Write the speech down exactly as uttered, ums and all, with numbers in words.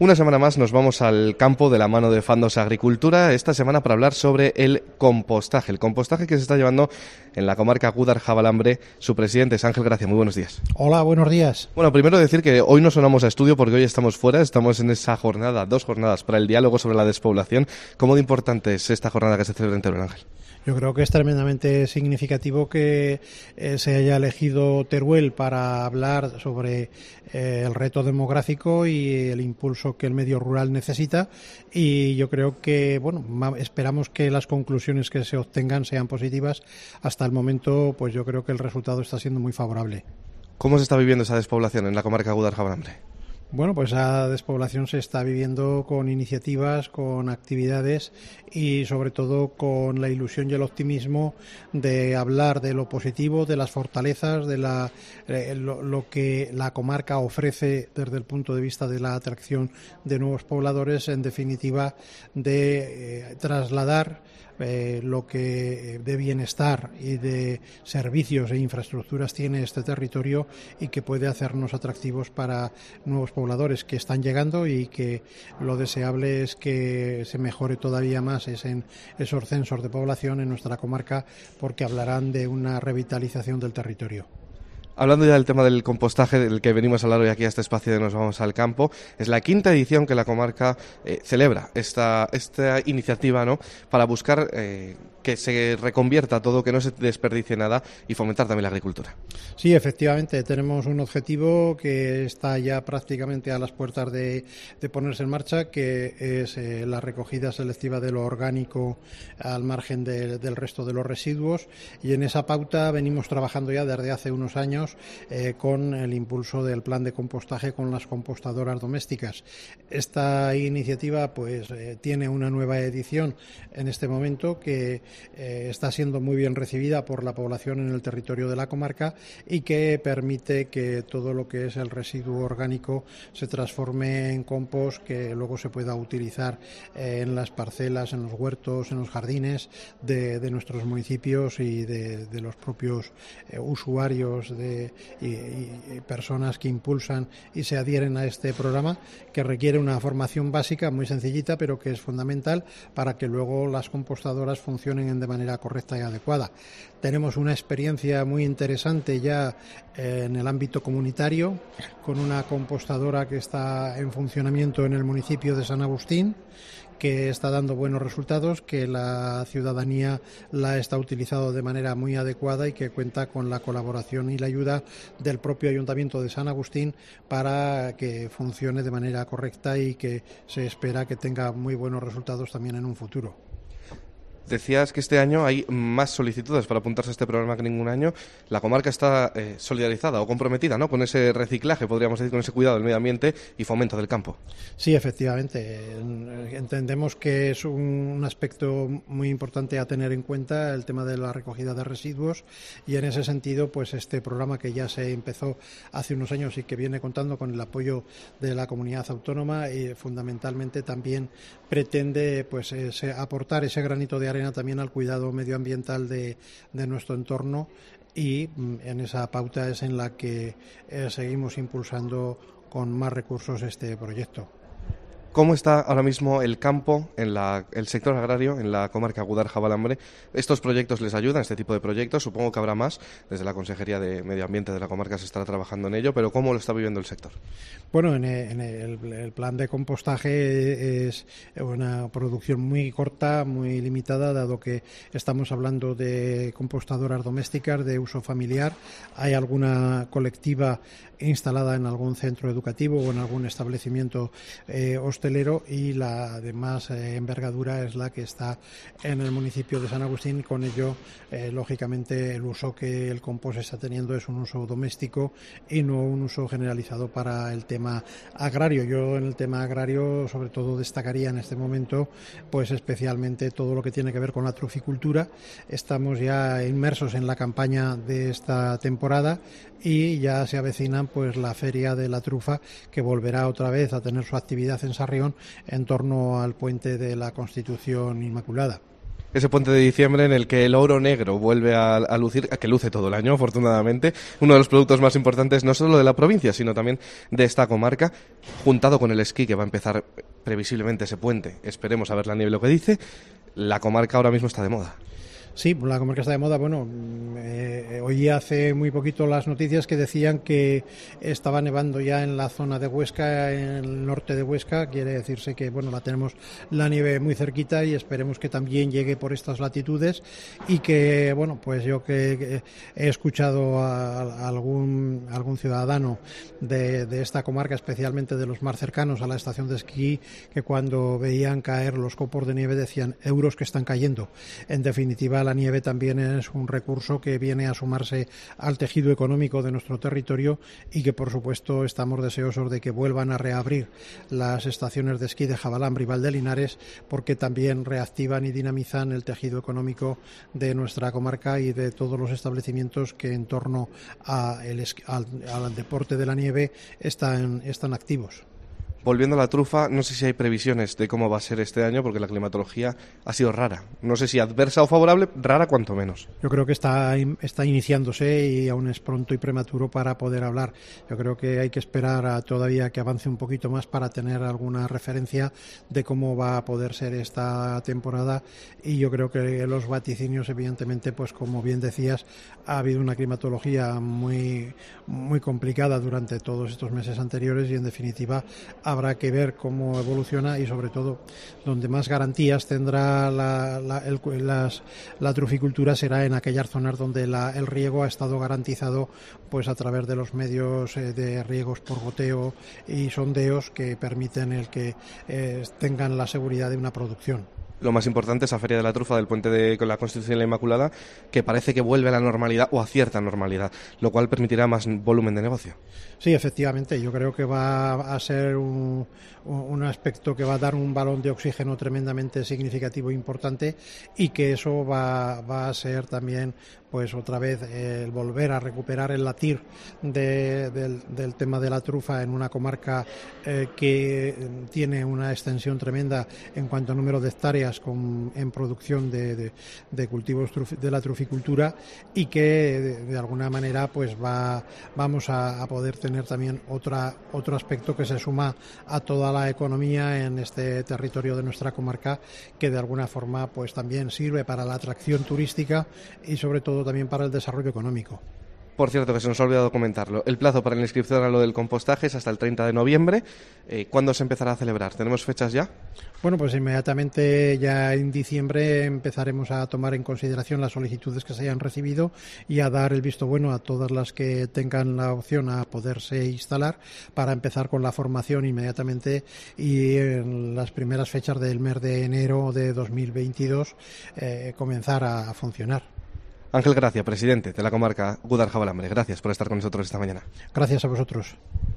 Una semana más nos vamos al campo de la mano de Fandos Agricultura, esta semana para hablar sobre el compostaje, el compostaje que se está llevando en la comarca Gúdar-Jabalambre. Su presidente es Ángel Gracia. Muy buenos días. Hola, buenos días. Bueno, primero decir que hoy no sonamos a estudio porque hoy estamos fuera, estamos en esa jornada, dos jornadas para el diálogo sobre la despoblación. ¿Cómo de importante es esta jornada que se celebra en Teruel, Ángel? Yo creo que es tremendamente significativo que eh, se haya elegido Teruel para hablar sobre eh, el reto demográfico y el impulso que el medio rural necesita, y yo creo que, bueno, esperamos que las conclusiones que se obtengan sean positivas. Hasta el momento, pues yo creo que el resultado está siendo muy favorable. ¿Cómo se está viviendo esa despoblación en la comarca Gúdar-Jabalambre? Bueno, pues la despoblación se está viviendo con iniciativas, con actividades y sobre todo con la ilusión y el optimismo de hablar de lo positivo, de las fortalezas, de la, eh, lo, lo que la comarca ofrece desde el punto de vista de la atracción de nuevos pobladores, en definitiva de eh, trasladar Eh, lo que de bienestar y de servicios e infraestructuras tiene este territorio y que puede hacernos atractivos para nuevos pobladores que están llegando, y que lo deseable es que se mejore todavía más ese, esos censos de población en nuestra comarca, porque hablarán de una revitalización del territorio. Hablando ya del tema del compostaje, del que venimos a hablar hoy aquí a este espacio de Nos Vamos al Campo, es la quinta edición que la comarca eh, celebra esta, esta iniciativa, ¿no?, para buscar eh, que se reconvierta todo, que no se desperdicie nada y fomentar también la agricultura. Sí, efectivamente, tenemos un objetivo que está ya prácticamente a las puertas de, de ponerse en marcha, que es eh, la recogida selectiva de lo orgánico al margen de, del resto de los residuos, y en esa pauta venimos trabajando ya desde hace unos años eh, con el impulso del plan de compostaje con las compostadoras domésticas. Esta iniciativa pues eh, tiene una nueva edición en este momento que Eh, está siendo muy bien recibida por la población en el territorio de la comarca, y que permite que todo lo que es el residuo orgánico se transforme en compost que luego se pueda utilizar eh, en las parcelas, en los huertos, en los jardines de, de nuestros municipios y de, de los propios eh, usuarios de, y, y personas que impulsan y se adhieren a este programa, que requiere una formación básica muy sencillita, pero que es fundamental para que luego las compostadoras funcionen de manera correcta y adecuada. Tenemos una experiencia muy interesante ya eh, en el ámbito comunitario, con una compostadora que está en funcionamiento en el municipio de San Agustín, que está dando buenos resultados, que la ciudadanía la está utilizando de manera muy adecuada y que cuenta con la colaboración y la ayuda del propio Ayuntamiento de San Agustín para que funcione de manera correcta, y que se espera que tenga muy buenos resultados también en un futuro. Decías que este año hay más solicitudes para apuntarse a este programa que ningún año. La comarca está eh, solidarizada o comprometida, ¿no?, con ese reciclaje, podríamos decir, con ese cuidado del medio ambiente y fomento del campo. Sí, efectivamente. Entendemos que es un aspecto muy importante a tener en cuenta el tema de la recogida de residuos, y en ese sentido, pues este programa, que ya se empezó hace unos años y que viene contando con el apoyo de la comunidad autónoma, y fundamentalmente también pretende pues ese, aportar ese granito de arena también al cuidado medioambiental de, de nuestro entorno, y en esa pauta es en la que eh, seguimos impulsando con más recursos este proyecto. ¿Cómo está ahora mismo el campo, en la, el sector agrario, en la comarca Gúdar-Jabalambre? ¿Estos proyectos les ayudan, este tipo de proyectos? Supongo que habrá más. Desde la Consejería de Medio Ambiente de la comarca se estará trabajando en ello, pero ¿cómo lo está viviendo el sector? Bueno, en el, en el, el plan de compostaje es una producción muy corta, muy limitada, dado que estamos hablando de compostadoras domésticas de uso familiar. Hay alguna colectiva instalada en algún centro educativo o en algún establecimiento eh, hostelero, y la de más eh, envergadura es la que está en el municipio de San Agustín, y con ello, eh, lógicamente, el uso que el compost está teniendo es un uso doméstico y no un uso generalizado para el tema agrario. Yo en el tema agrario sobre todo destacaría en este momento pues especialmente todo lo que tiene que ver con la truficultura. Estamos ya inmersos en la campaña de esta temporada y ya se avecinan pues la Feria de la Trufa, que volverá otra vez a tener su actividad en Sarrión en torno al puente de la Constitución Inmaculada. ese puente de diciembre en el que el oro negro vuelve a, a lucir, que luce todo el año, afortunadamente, uno de los productos más importantes no solo de la provincia, sino también de esta comarca, juntado con el esquí que va a empezar previsiblemente ese puente. Esperemos a ver la nieve lo que dice. La comarca ahora mismo está de moda. Sí, la comarca está de moda. Bueno, eh, oí hace muy poquito las noticias que decían que estaba nevando ya en la zona de Huesca, en el norte de Huesca. Quiere decirse que, bueno, la tenemos la nieve muy cerquita y esperemos que también llegue por estas latitudes y que, bueno, pues yo que, que he escuchado a, a algún algún ciudadano de, de esta comarca, especialmente de los más cercanos a la estación de esquí, que cuando veían caer los copos de nieve decían euros que están cayendo. En definitiva, la nieve también es un recurso que viene a sumarse al tejido económico de nuestro territorio y que, por supuesto, estamos deseosos de que vuelvan a reabrir las estaciones de esquí de Javalambre y Valdelinares, porque también reactivan y dinamizan el tejido económico de nuestra comarca y de todos los establecimientos que en torno a el, al, al deporte de la nieve están, están activos. Volviendo a la trufa, no sé si hay previsiones de cómo va a ser este año, porque la climatología ha sido rara. No sé si adversa o favorable, rara cuanto menos. Yo creo que está, está iniciándose y aún es pronto y prematuro para poder hablar. Yo creo que hay que esperar a todavía que avance un poquito más para tener alguna referencia de cómo va a poder ser esta temporada, y yo creo que los vaticinios, evidentemente, pues como bien decías, ha habido una climatología muy, muy complicada durante todos estos meses anteriores y, en definitiva, habrá que ver cómo evoluciona y, sobre todo, donde más garantías tendrá la, la, el, las, la truficultura será en aquellas zonas donde la, el riego ha estado garantizado, pues a través de los medios eh, de riegos por goteo y sondeos que permiten el que eh, tengan la seguridad de una producción. Lo más importante es la Feria de la Trufa del Puente de con la Constitución y la Inmaculada, que parece que vuelve a la normalidad o a cierta normalidad, lo cual permitirá más volumen de negocio. Sí, efectivamente, yo creo que va a ser un, un aspecto que va a dar un balón de oxígeno tremendamente significativo e importante, y que eso va, va a ser también, pues otra vez, el volver a recuperar el latir de, del, del tema de la trufa en una comarca eh, que tiene una extensión tremenda en cuanto a número de hectáreas con, en producción de, de, de cultivos truf, de la truficultura, y que de, de alguna manera pues va vamos a, a poder tener también otra otro aspecto que se suma a toda la economía en este territorio de nuestra comarca, que de alguna forma pues también sirve para la atracción turística y sobre todo también para el desarrollo económico. Por cierto, que se nos ha olvidado comentarlo, el plazo para la inscripción a lo del compostaje es hasta el treinta de noviembre. Eh, ¿Cuándo se empezará a celebrar? ¿Tenemos fechas ya? Bueno, pues inmediatamente ya en diciembre empezaremos a tomar en consideración las solicitudes que se hayan recibido y a dar el visto bueno a todas las que tengan la opción a poderse instalar, para empezar con la formación inmediatamente y en las primeras fechas del mes de enero de dos mil veintidós eh, comenzar a, a funcionar. Ángel Gracia, presidente de la comarca Gúdar-Javalambre, gracias por estar con nosotros esta mañana. Gracias a vosotros.